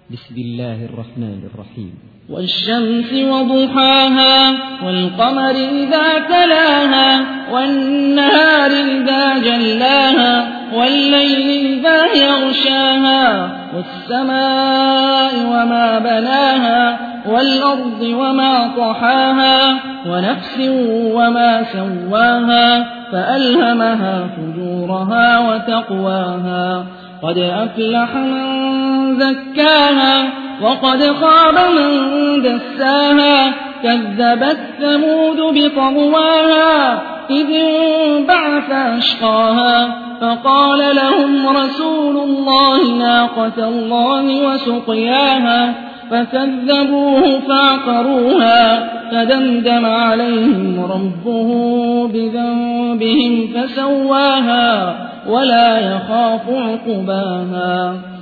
بسم الله الرحمن الرحيم. والشمس وضحاها والقمر إذا تلاها والنهار إذا جلاها والليل إذا يغشاها والسماء وما بناها والأرض وما طحاها ونفس وما سواها فألهمها فجورها وتقواها قد أفلح من زكاها وقد خاب من دساها كذبت ثمود بطغواها إذ انبعث أشقاها فقال لهم رسول الله ناقة الله وسقياها فكذبوه فعقروها فدمدم عليهم ربه بذنبهم فسواها ولا يخاف عقباها.